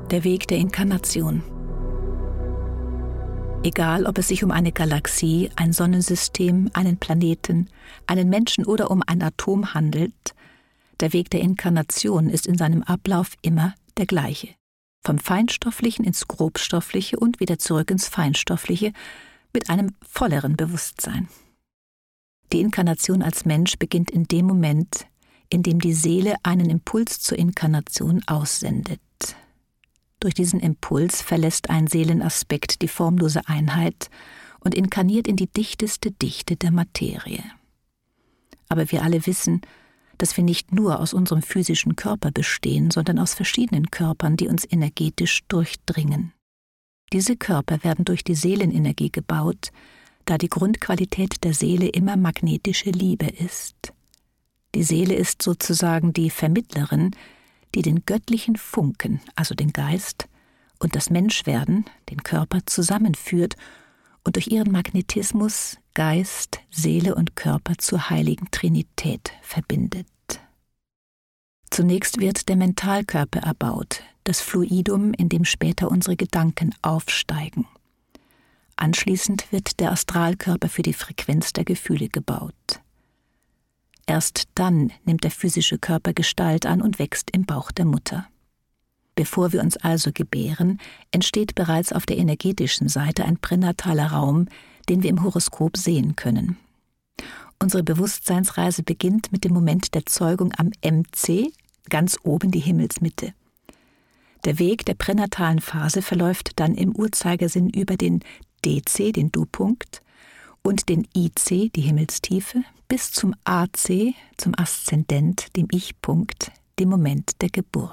Der Weg der Inkarnation. Egal, ob es sich um eine Galaxie, ein Sonnensystem, einen Planeten, einen Menschen oder um ein Atom handelt, der Weg der Inkarnation ist in seinem Ablauf immer der gleiche. Vom Feinstofflichen ins Grobstoffliche und wieder zurück ins Feinstoffliche mit einem volleren Bewusstsein. Die Inkarnation als Mensch beginnt in dem Moment, in dem die Seele einen Impuls zur Inkarnation aussendet. Durch diesen Impuls verlässt ein Seelenaspekt die formlose Einheit und inkarniert in die dichteste Dichte der Materie. Aber wir alle wissen, dass wir nicht nur aus unserem physischen Körper bestehen, sondern aus verschiedenen Körpern, die uns energetisch durchdringen. Diese Körper werden durch die Seelenenergie gebaut, da die Grundqualität der Seele immer magnetische Liebe ist. Die Seele ist sozusagen die Vermittlerin, die den göttlichen Funken, also den Geist, und das Menschwerden, den Körper, zusammenführt und durch ihren Magnetismus Geist, Seele und Körper zur heiligen Trinität verbindet. Zunächst wird der Mentalkörper erbaut, das Fluidum, in dem später unsere Gedanken aufsteigen. Anschließend wird der Astralkörper für die Frequenz der Gefühle gebaut. Erst dann nimmt der physische Körper Gestalt an und wächst im Bauch der Mutter. Bevor wir uns also gebären, entsteht bereits auf der energetischen Seite ein pränataler Raum, den wir im Horoskop sehen können. Unsere Bewusstseinsreise beginnt mit dem Moment der Zeugung am MC, ganz oben die Himmelsmitte. Der Weg der pränatalen Phase verläuft dann im Uhrzeigersinn über den DC, den Du-Punkt, und den IC, die Himmelstiefe, bis zum AC, zum Aszendent, dem Ich-Punkt, dem Moment der Geburt.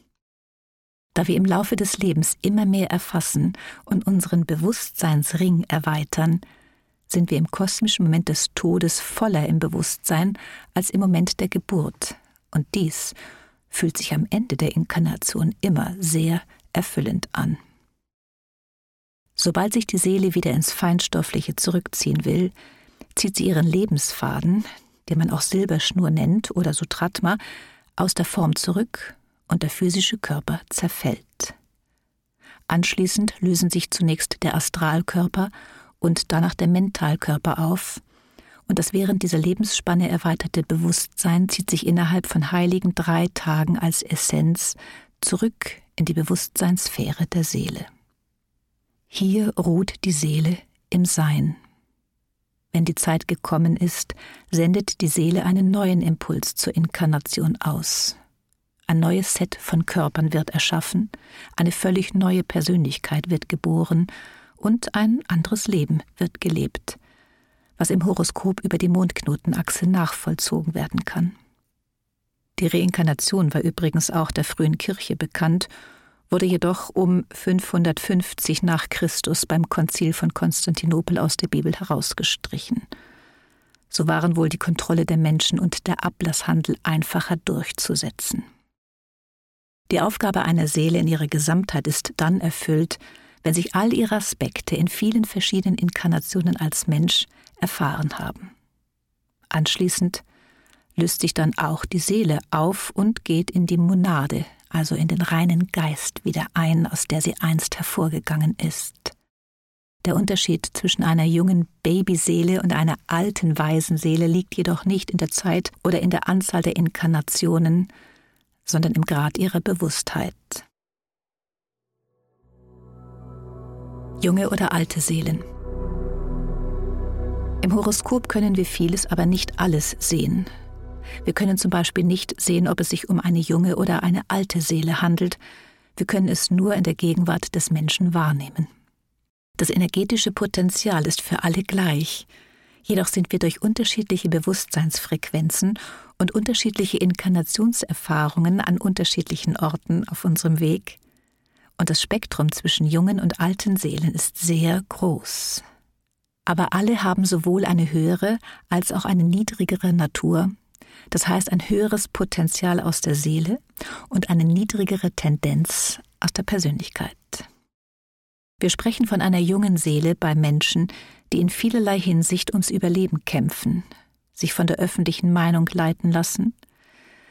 Da wir im Laufe des Lebens immer mehr erfassen und unseren Bewusstseinsring erweitern, sind wir im kosmischen Moment des Todes voller im Bewusstsein als im Moment der Geburt. Und dies fühlt sich am Ende der Inkarnation immer sehr erfüllend an. Sobald sich die Seele wieder ins Feinstoffliche zurückziehen will, zieht sie ihren Lebensfaden, den man auch Silberschnur nennt oder Sutratma, aus der Form zurück und der physische Körper zerfällt. Anschließend lösen sich zunächst der Astralkörper und danach der Mentalkörper auf, und das während dieser Lebensspanne erweiterte Bewusstsein zieht sich innerhalb von heiligen 3 Tagen als Essenz zurück in die Bewusstseinssphäre der Seele. Hier ruht die Seele im Sein. Wenn die Zeit gekommen ist, sendet die Seele einen neuen Impuls zur Inkarnation aus. Ein neues Set von Körpern wird erschaffen, eine völlig neue Persönlichkeit wird geboren und ein anderes Leben wird gelebt, was im Horoskop über die Mondknotenachse nachvollzogen werden kann. Die Reinkarnation war übrigens auch der frühen Kirche bekannt, wurde jedoch um 550 nach Christus beim Konzil von Konstantinopel aus der Bibel herausgestrichen. So waren wohl die Kontrolle der Menschen und der Ablasshandel einfacher durchzusetzen. Die Aufgabe einer Seele in ihrer Gesamtheit ist dann erfüllt, wenn sich all ihre Aspekte in vielen verschiedenen Inkarnationen als Mensch erfahren haben. Anschließend löst sich dann auch die Seele auf und geht in die Monade, also in den reinen Geist, wieder ein, aus der sie einst hervorgegangen ist. Der Unterschied zwischen einer jungen Babyseele und einer alten Waisenseele liegt jedoch nicht in der Zeit oder in der Anzahl der Inkarnationen, sondern im Grad ihrer Bewusstheit. Junge oder alte Seelen. Im Horoskop können wir vieles, aber nicht alles sehen. Wir können zum Beispiel nicht sehen, ob es sich um eine junge oder eine alte Seele handelt. Wir können es nur in der Gegenwart des Menschen wahrnehmen. Das energetische Potenzial ist für alle gleich. Jedoch sind wir durch unterschiedliche Bewusstseinsfrequenzen und unterschiedliche Inkarnationserfahrungen an unterschiedlichen Orten auf unserem Weg. Und das Spektrum zwischen jungen und alten Seelen ist sehr groß. Aber alle haben sowohl eine höhere als auch eine niedrigere Natur, das heißt ein höheres Potenzial aus der Seele und eine niedrigere Tendenz aus der Persönlichkeit. Wir sprechen von einer jungen Seele bei Menschen, die in vielerlei Hinsicht ums Überleben kämpfen, sich von der öffentlichen Meinung leiten lassen,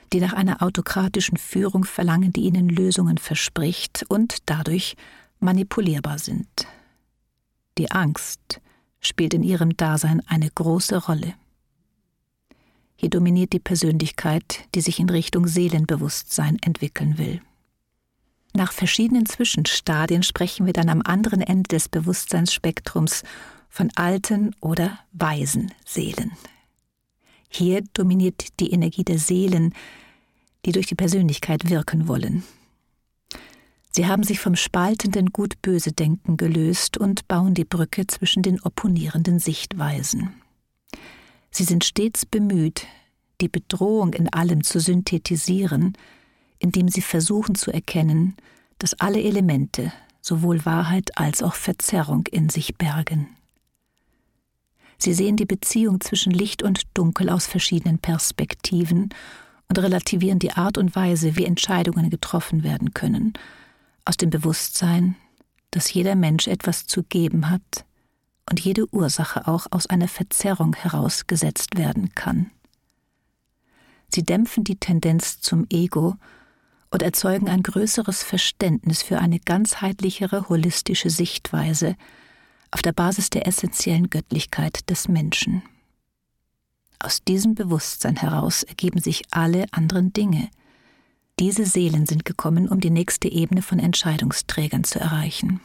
die nach einer autokratischen Führung verlangen, die ihnen Lösungen verspricht und dadurch manipulierbar sind. Die Angst spielt in ihrem Dasein eine große Rolle. Hier dominiert die Persönlichkeit, die sich in Richtung Seelenbewusstsein entwickeln will. Nach verschiedenen Zwischenstadien sprechen wir dann am anderen Ende des Bewusstseinsspektrums von alten oder weisen Seelen. Hier dominiert die Energie der Seelen, die durch die Persönlichkeit wirken wollen. Sie haben sich vom spaltenden Gut-Böse-Denken gelöst und bauen die Brücke zwischen den opponierenden Sichtweisen. Sie sind stets bemüht, die Bedrohung in allem zu synthetisieren, indem sie versuchen zu erkennen, dass alle Elemente sowohl Wahrheit als auch Verzerrung in sich bergen. Sie sehen die Beziehung zwischen Licht und Dunkel aus verschiedenen Perspektiven und relativieren die Art und Weise, wie Entscheidungen getroffen werden können, aus dem Bewusstsein, dass jeder Mensch etwas zu geben hat und jede Ursache auch aus einer Verzerrung herausgesetzt werden kann. Sie dämpfen die Tendenz zum Ego und erzeugen ein größeres Verständnis für eine ganzheitlichere, holistische Sichtweise auf der Basis der essentiellen Göttlichkeit des Menschen. Aus diesem Bewusstsein heraus ergeben sich alle anderen Dinge. Diese Seelen sind gekommen, um die nächste Ebene von Entscheidungsträgern zu erreichen.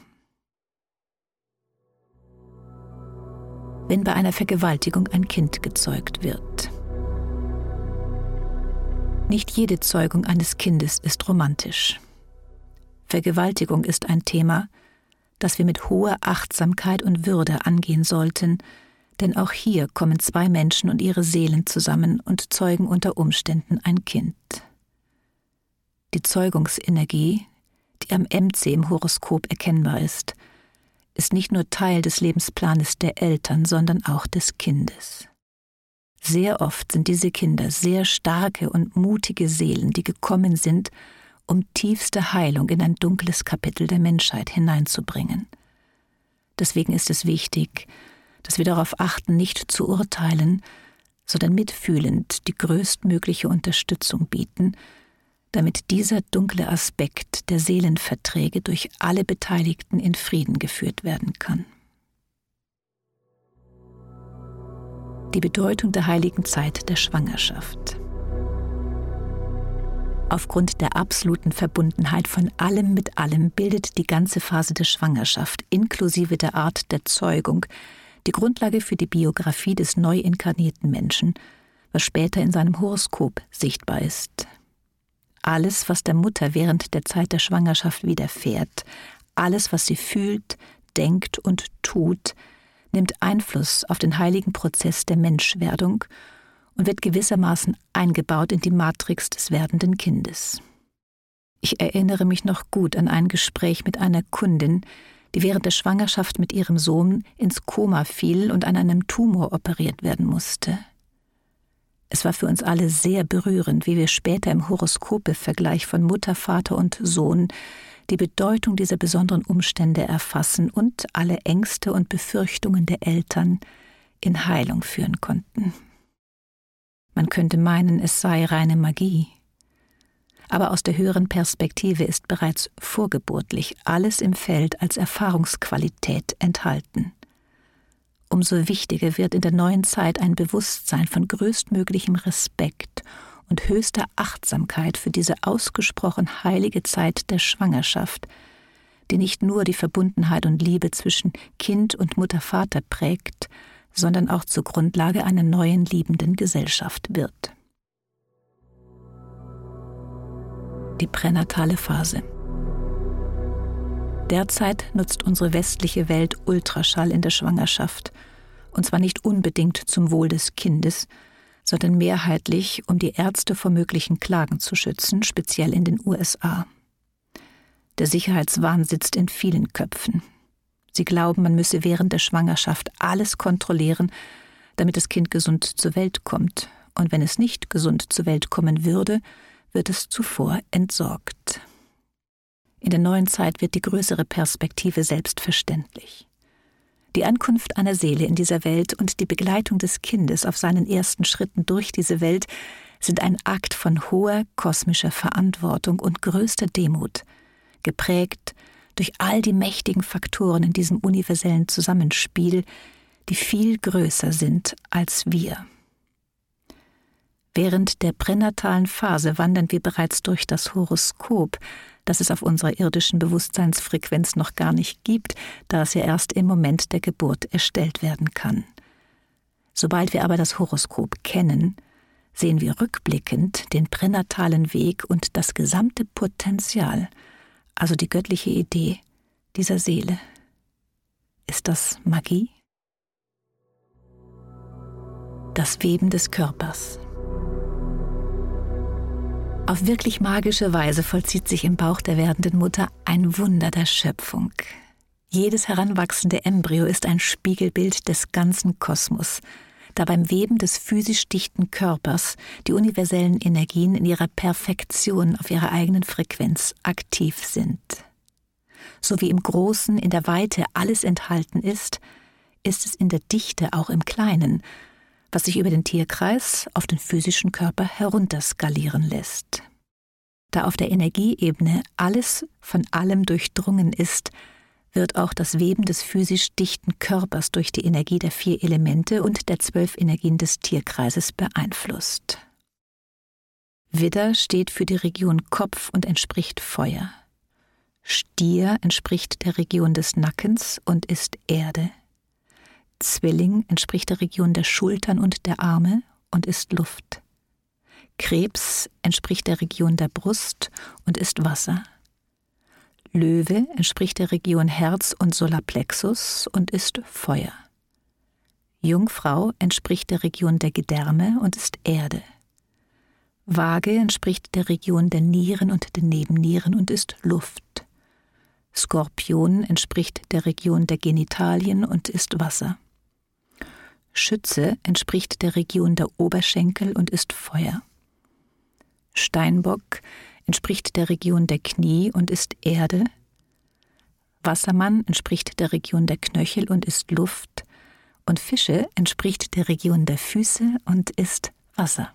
Wenn bei einer Vergewaltigung ein Kind gezeugt wird. Nicht jede Zeugung eines Kindes ist romantisch. Vergewaltigung ist ein Thema, das wir mit hoher Achtsamkeit und Würde angehen sollten, denn auch hier kommen zwei Menschen und ihre Seelen zusammen und zeugen unter Umständen ein Kind. Die Zeugungsenergie, die am MC im Horoskop erkennbar ist nicht nur Teil des Lebensplanes der Eltern, sondern auch des Kindes. Sehr oft sind diese Kinder sehr starke und mutige Seelen, die gekommen sind, um tiefste Heilung in ein dunkles Kapitel der Menschheit hineinzubringen. Deswegen ist es wichtig, dass wir darauf achten, nicht zu urteilen, sondern mitfühlend die größtmögliche Unterstützung bieten, damit dieser dunkle Aspekt der Seelenverträge durch alle Beteiligten in Frieden geführt werden kann. Die Bedeutung der heiligen Zeit der Schwangerschaft. Aufgrund der absoluten Verbundenheit von allem mit allem bildet die ganze Phase der Schwangerschaft inklusive der Art der Zeugung die Grundlage für die Biografie des neu inkarnierten Menschen, was später in seinem Horoskop sichtbar ist. Alles, was der Mutter während der Zeit der Schwangerschaft widerfährt, alles, was sie fühlt, denkt und tut, nimmt Einfluss auf den heiligen Prozess der Menschwerdung und wird gewissermaßen eingebaut in die Matrix des werdenden Kindes. Ich erinnere mich noch gut an ein Gespräch mit einer Kundin, die während der Schwangerschaft mit ihrem Sohn ins Koma fiel und an einem Tumor operiert werden musste. Es war für uns alle sehr berührend, wie wir später im Horoskope-Vergleich von Mutter, Vater und Sohn die Bedeutung dieser besonderen Umstände erfassen und alle Ängste und Befürchtungen der Eltern in Heilung führen konnten. Man könnte meinen, es sei reine Magie. Aber aus der höheren Perspektive ist bereits vorgeburtlich alles im Feld als Erfahrungsqualität enthalten. Umso wichtiger wird in der neuen Zeit ein Bewusstsein von größtmöglichem Respekt und höchster Achtsamkeit für diese ausgesprochen heilige Zeit der Schwangerschaft, die nicht nur die Verbundenheit und Liebe zwischen Kind und Mutter-Vater prägt, sondern auch zur Grundlage einer neuen liebenden Gesellschaft wird. Die pränatale Phase. Derzeit nutzt unsere westliche Welt Ultraschall in der Schwangerschaft, und zwar nicht unbedingt zum Wohl des Kindes, sondern mehrheitlich, um die Ärzte vor möglichen Klagen zu schützen, speziell in den USA. Der Sicherheitswahn sitzt in vielen Köpfen. Sie glauben, man müsse während der Schwangerschaft alles kontrollieren, damit das Kind gesund zur Welt kommt. Und wenn es nicht gesund zur Welt kommen würde, wird es zuvor entsorgt. In der neuen Zeit wird die größere Perspektive selbstverständlich. Die Ankunft einer Seele in dieser Welt und die Begleitung des Kindes auf seinen ersten Schritten durch diese Welt sind ein Akt von hoher kosmischer Verantwortung und größter Demut, geprägt durch all die mächtigen Faktoren in diesem universellen Zusammenspiel, die viel größer sind als wir. Während der pränatalen Phase wandern wir bereits durch das Horoskop, das es auf unserer irdischen Bewusstseinsfrequenz noch gar nicht gibt, da es ja erst im Moment der Geburt erstellt werden kann. Sobald wir aber das Horoskop kennen, sehen wir rückblickend den pränatalen Weg und das gesamte Potenzial, also die göttliche Idee dieser Seele. Ist das Magie? Das Weben des Körpers. Auf wirklich magische Weise vollzieht sich im Bauch der werdenden Mutter ein Wunder der Schöpfung. Jedes heranwachsende Embryo ist ein Spiegelbild des ganzen Kosmos, da beim Weben des physisch dichten Körpers die universellen Energien in ihrer Perfektion auf ihrer eigenen Frequenz aktiv sind. So wie im Großen, in der Weite alles enthalten ist, ist es in der Dichte auch im Kleinen, was sich über den Tierkreis auf den physischen Körper herunterskalieren lässt. Da auf der Energieebene alles von allem durchdrungen ist, wird auch das Weben des physisch dichten Körpers durch die Energie der 4 Elemente und der 12 Energien des Tierkreises beeinflusst. Widder steht für die Region Kopf und entspricht Feuer. Stier entspricht der Region des Nackens und ist Erde. Zwilling entspricht der Region der Schultern und der Arme und ist Luft. Krebs entspricht der Region der Brust und ist Wasser. Löwe entspricht der Region Herz und Solarplexus und ist Feuer. Jungfrau entspricht der Region der Gedärme und ist Erde. Waage entspricht der Region der Nieren und der Nebennieren und ist Luft. Skorpion entspricht der Region der Genitalien und ist Wasser. Schütze entspricht der Region der Oberschenkel und ist Feuer. Steinbock entspricht der Region der Knie und ist Erde. Wassermann entspricht der Region der Knöchel und ist Luft. Und Fische entspricht der Region der Füße und ist Wasser.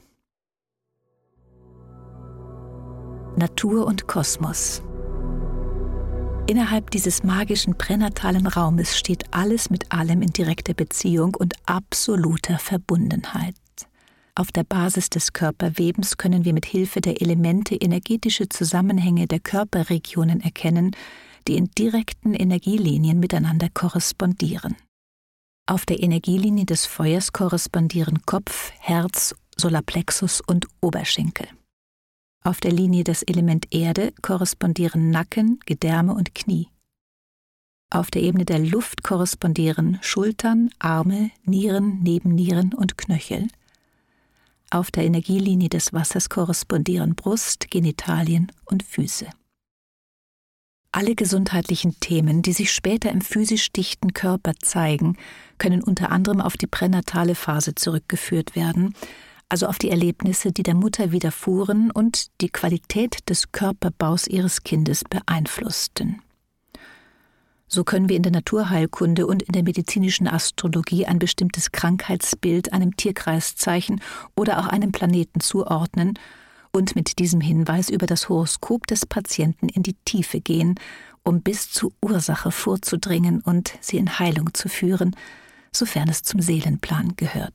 Natur und Kosmos. Innerhalb dieses magischen pränatalen Raumes steht alles mit allem in direkter Beziehung und absoluter Verbundenheit. Auf der Basis des Körperwebens können wir mit Hilfe der Elemente energetische Zusammenhänge der Körperregionen erkennen, die in direkten Energielinien miteinander korrespondieren. Auf der Energielinie des Feuers korrespondieren Kopf, Herz, Solarplexus und Oberschenkel. Auf der Linie des Element Erde korrespondieren Nacken, Gedärme und Knie. Auf der Ebene der Luft korrespondieren Schultern, Arme, Nieren, Nebennieren und Knöchel. Auf der Energielinie des Wassers korrespondieren Brust, Genitalien und Füße. Alle gesundheitlichen Themen, die sich später im physisch dichten Körper zeigen, können unter anderem auf die pränatale Phase zurückgeführt werden, also auf die Erlebnisse, die der Mutter widerfuhren und die Qualität des Körperbaus ihres Kindes beeinflussten. So können wir in der Naturheilkunde und in der medizinischen Astrologie ein bestimmtes Krankheitsbild einem Tierkreiszeichen oder auch einem Planeten zuordnen und mit diesem Hinweis über das Horoskop des Patienten in die Tiefe gehen, um bis zur Ursache vorzudringen und sie in Heilung zu führen, sofern es zum Seelenplan gehört.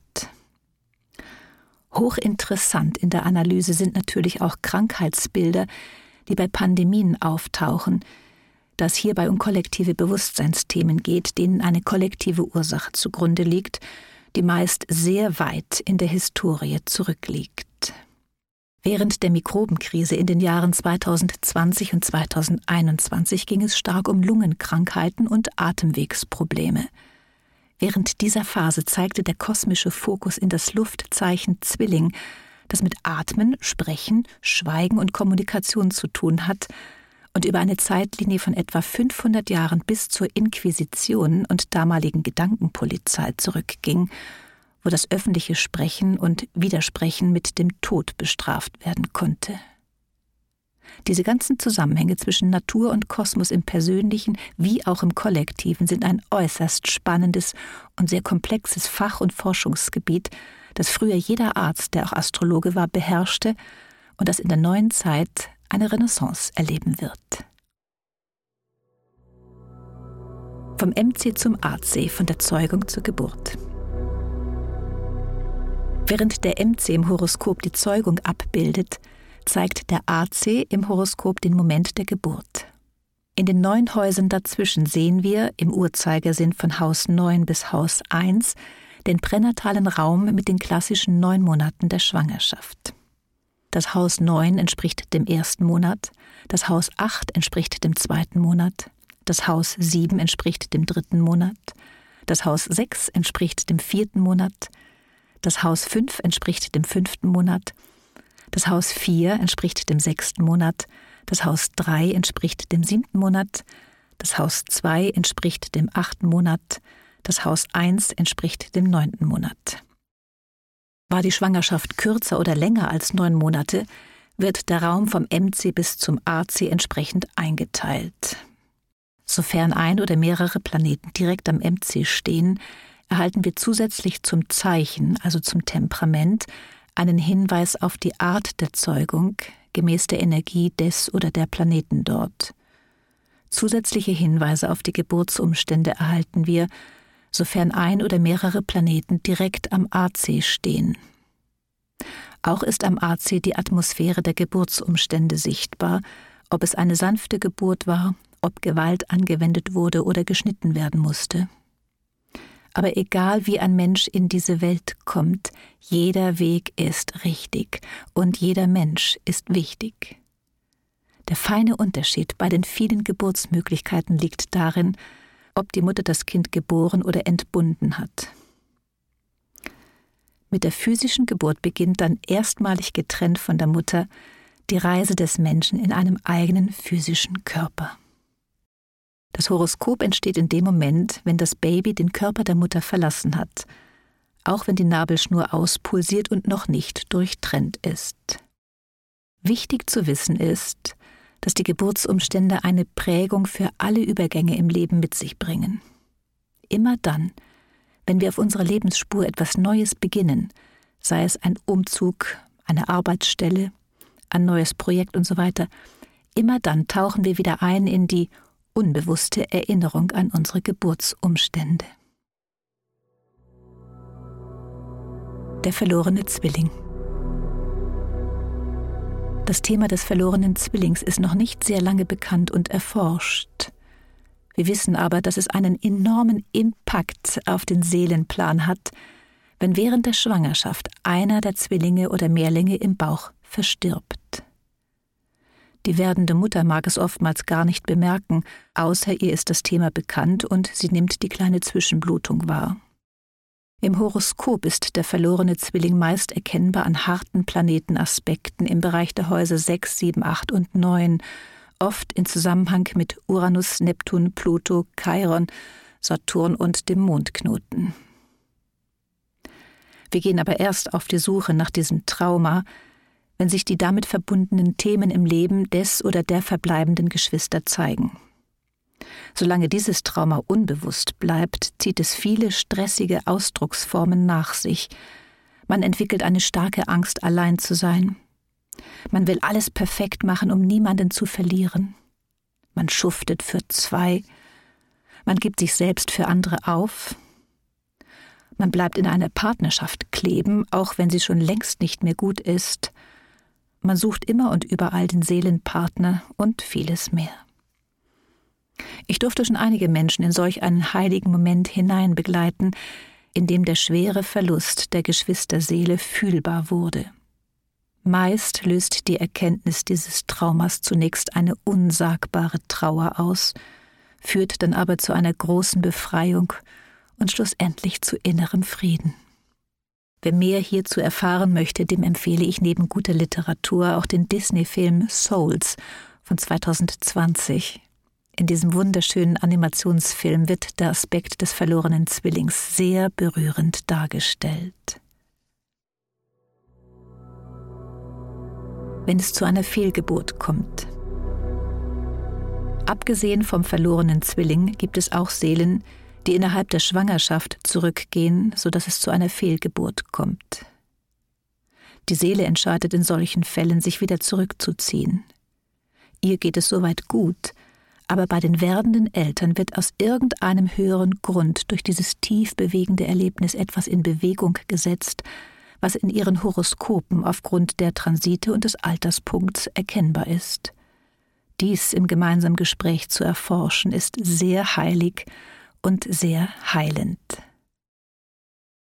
Hochinteressant in der Analyse sind natürlich auch Krankheitsbilder, die bei Pandemien auftauchen, da es hierbei um kollektive Bewusstseinsthemen geht, denen eine kollektive Ursache zugrunde liegt, die meist sehr weit in der Historie zurückliegt. Während der Mikrobenkrise in den Jahren 2020 und 2021 ging es stark um Lungenkrankheiten und Atemwegsprobleme. Während dieser Phase zeigte der kosmische Fokus in das Luftzeichen Zwilling, das mit Atmen, Sprechen, Schweigen und Kommunikation zu tun hat und über eine Zeitlinie von etwa 500 Jahren bis zur Inquisition und damaligen Gedankenpolizei zurückging, wo das öffentliche Sprechen und Widersprechen mit dem Tod bestraft werden konnte. Diese ganzen Zusammenhänge zwischen Natur und Kosmos im Persönlichen wie auch im Kollektiven sind ein äußerst spannendes und sehr komplexes Fach- und Forschungsgebiet, das früher jeder Arzt, der auch Astrologe war, beherrschte und das in der neuen Zeit eine Renaissance erleben wird. Vom MC zum AC, von der Zeugung zur Geburt. Während der MC im Horoskop die Zeugung abbildet, zeigt der AC im Horoskop den Moment der Geburt. In den 9 Häusern dazwischen sehen wir im Uhrzeigersinn von Haus 9 bis Haus 1 den pränatalen Raum mit den klassischen 9 Monaten der Schwangerschaft. Das Haus 9 entspricht dem 1. Monat, das Haus 8 entspricht dem 2. Monat, das Haus 7 entspricht dem 3. Monat, das Haus 6 entspricht dem 4. Monat, das Haus 5 entspricht dem 5. Monat, das Haus 4 entspricht dem 6. Monat, das Haus 3 entspricht dem 7. Monat, das Haus 2 entspricht dem 8. Monat, das Haus 1 entspricht dem 9. Monat. War die Schwangerschaft kürzer oder länger als 9 Monate, wird der Raum vom MC bis zum AC entsprechend eingeteilt. Sofern ein oder mehrere Planeten direkt am MC stehen, erhalten wir zusätzlich zum Zeichen, also zum Temperament, einen Hinweis auf die Art der Zeugung, gemäß der Energie des oder der Planeten dort. Zusätzliche Hinweise auf die Geburtsumstände erhalten wir, sofern ein oder mehrere Planeten direkt am AC stehen. Auch ist am AC die Atmosphäre der Geburtsumstände sichtbar, ob es eine sanfte Geburt war, ob Gewalt angewendet wurde oder geschnitten werden musste. Aber egal wie ein Mensch in diese Welt kommt, jeder Weg ist richtig und jeder Mensch ist wichtig. Der feine Unterschied bei den vielen Geburtsmöglichkeiten liegt darin, ob die Mutter das Kind geboren oder entbunden hat. Mit der physischen Geburt beginnt dann erstmalig getrennt von der Mutter die Reise des Menschen in einem eigenen physischen Körper. Das Horoskop entsteht in dem Moment, wenn das Baby den Körper der Mutter verlassen hat, auch wenn die Nabelschnur auspulsiert und noch nicht durchtrennt ist. Wichtig zu wissen ist, dass die Geburtsumstände eine Prägung für alle Übergänge im Leben mit sich bringen. Immer dann, wenn wir auf unserer Lebensspur etwas Neues beginnen, sei es ein Umzug, eine Arbeitsstelle, ein neues Projekt und so weiter, immer dann tauchen wir wieder ein in die unbewusste Erinnerung an unsere Geburtsumstände. Der verlorene Zwilling. Das Thema des verlorenen Zwillings ist noch nicht sehr lange bekannt und erforscht. Wir wissen aber, dass es einen enormen Impact auf den Seelenplan hat, wenn während der Schwangerschaft einer der Zwillinge oder Mehrlinge im Bauch verstirbt. Die werdende Mutter mag es oftmals gar nicht bemerken, außer ihr ist das Thema bekannt und sie nimmt die kleine Zwischenblutung wahr. Im Horoskop ist der verlorene Zwilling meist erkennbar an harten Planetenaspekten im Bereich der Häuser 6, 7, 8 und 9, oft in Zusammenhang mit Uranus, Neptun, Pluto, Chiron, Saturn und dem Mondknoten. Wir gehen aber erst auf die Suche nach diesem Trauma, wenn sich die damit verbundenen Themen im Leben des oder der verbleibenden Geschwister zeigen. Solange dieses Trauma unbewusst bleibt, zieht es viele stressige Ausdrucksformen nach sich. Man entwickelt eine starke Angst, allein zu sein. Man will alles perfekt machen, um niemanden zu verlieren. Man schuftet für 2. Man gibt sich selbst für andere auf. Man bleibt in einer Partnerschaft kleben, auch wenn sie schon längst nicht mehr gut ist. Man sucht immer und überall den Seelenpartner und vieles mehr. Ich durfte schon einige Menschen in solch einen heiligen Moment hinein begleiten, in dem der schwere Verlust der Geschwisterseele fühlbar wurde. Meist löst die Erkenntnis dieses Traumas zunächst eine unsagbare Trauer aus, führt dann aber zu einer großen Befreiung und schlussendlich zu innerem Frieden. Wer mehr hierzu erfahren möchte, dem empfehle ich neben guter Literatur auch den Disney-Film Souls von 2020. In diesem wunderschönen Animationsfilm wird der Aspekt des verlorenen Zwillings sehr berührend dargestellt. Wenn es zu einer Fehlgeburt kommt. Abgesehen vom verlorenen Zwilling gibt es auch Seelen, die innerhalb der Schwangerschaft zurückgehen, sodass es zu einer Fehlgeburt kommt. Die Seele entscheidet in solchen Fällen, sich wieder zurückzuziehen. Ihr geht es soweit gut, aber bei den werdenden Eltern wird aus irgendeinem höheren Grund durch dieses tief bewegende Erlebnis etwas in Bewegung gesetzt, was in ihren Horoskopen aufgrund der Transite und des Alterspunkts erkennbar ist. Dies im gemeinsamen Gespräch zu erforschen, ist sehr heilig und sehr heilend.